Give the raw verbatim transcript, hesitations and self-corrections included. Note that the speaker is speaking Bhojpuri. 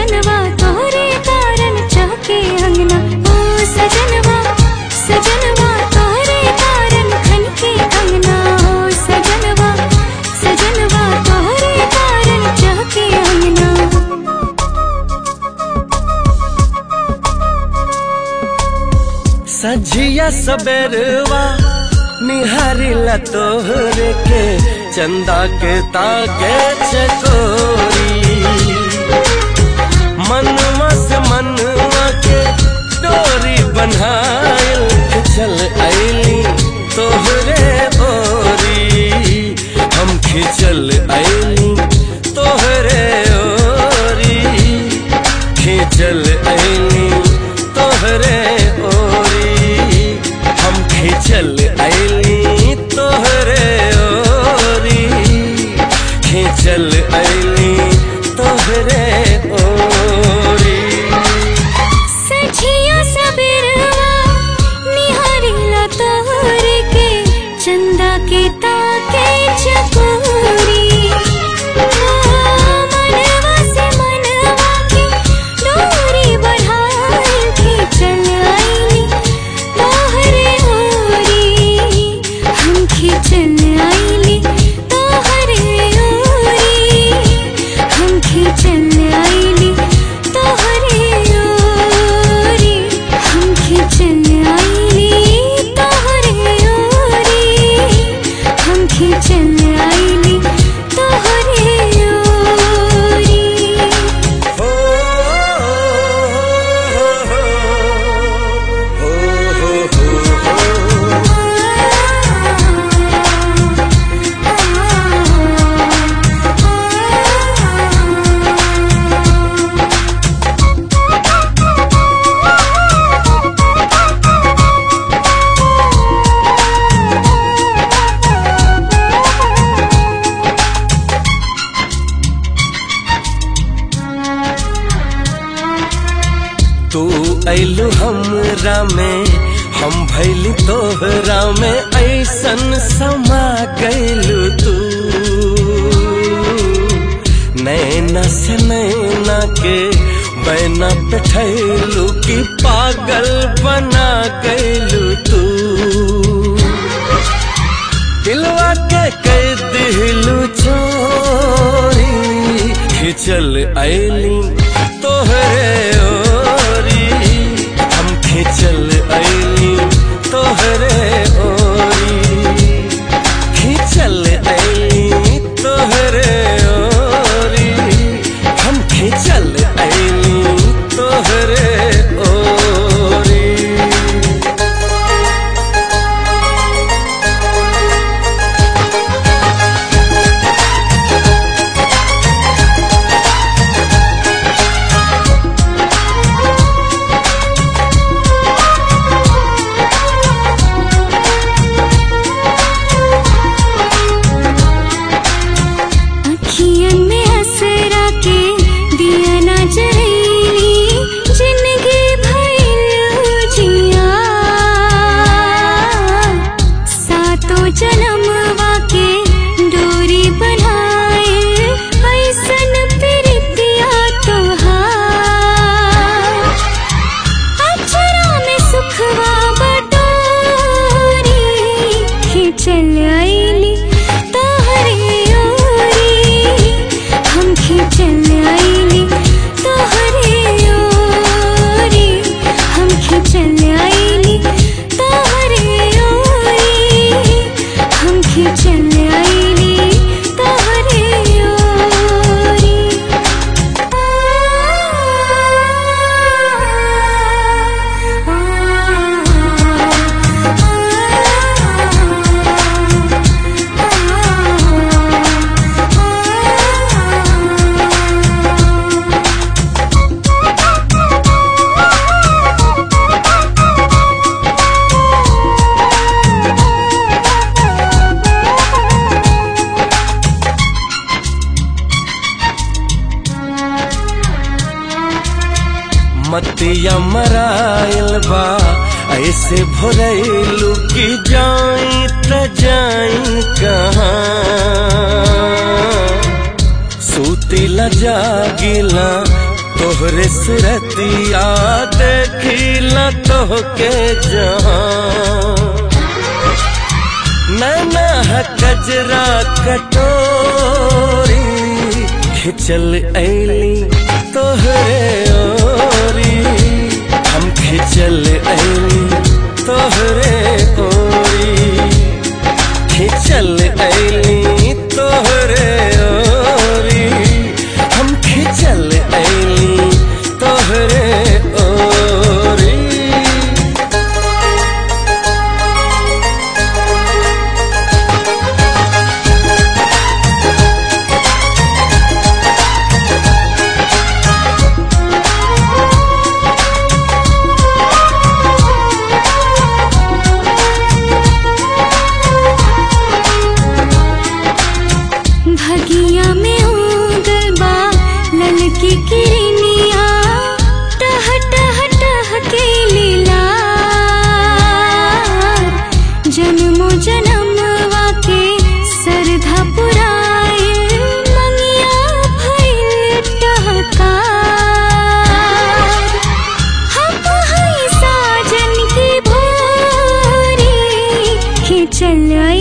सजनवा तोहरे कारण चहके अंगना। ओ सजनवा सजनवा तोहरे कारण खनके अंगना। ओ सजनवा सजनवा तोहरे कारण चहके अंगना। सजिया सबेरवा निहारिला तोहरे के चंदा के ताके चकोरी। मनवा से मनवा के डोरी बनाइल चल आइली तोहरे ओरी। हम खिंचल आइली तोहरे ओरी। खिंचल आइली तोहरे ओरी। हम खिंचल आइली तोहरे ओरी। खिंचल आइली तोहरे ओरी। सजिया सबेरवा निहारिला तोहरे के चंदा के ताके चकोरी। मनवा से मनवा के डोरी बढ़ाइल खिंचल आइली तोहरे ओरी। हम खिंचल आइली तोहरे ओरी। हम खिंचल आइली तोहरे ओरी। हम खिंचल आइली तोहरे ओरी। हम खिंचल आइली तोहरे ओरी। हो हो हो हो तू ऐलू हमरा में हम भैली तोहरा में। ऐसन समा गैलू तू नैना से नैना के बैना बैठैलू की पागल बना गैलू तू। दिलवा के कह दिलू चोरी। खिंचल आइली तोहरे ओरी। हम खिंचल आइली तोहरे ओरी। खिंचल आइली तोहरे ओरी। हम खिंचल आइली तोहरे ओरी। अखियन में असरा के दिया ना जरैली जिंदगी भइल जिया। सातो जन्मवा के डोरी बनाइल ऐसन प्रीतिया तोहार। अचरा में सुखवा बटोरी। खिंचल आइली तोहरे ओरी। हम खिंचल आइली तोहरे ओरी। हम खिंचल आइली तोहरे ओरी। हम खिंचल आइली तोहरे ओरी। मतिया मराइल बा ऐसे भोरैलू की जाई त जाई कहाँ। सूतिला जागिला तो तोहरे सुरतिया देखिला तोहके जहां नैना है कजरा कटोरी खिंचल ऐली तोहरे ओरी हम खिंचल ऐली तोहरे ओरी खिंचल ऐली तोहरे ओरी हम खिंचल ऐली तोहरे ओरी। भगिया में उगल बा ललकी किरनिया टह टह टह के लीला जन्मो जन्मवा के सरधा पुराए मंगिया भइल टहकार हम हई साजन की भोरी खिंचल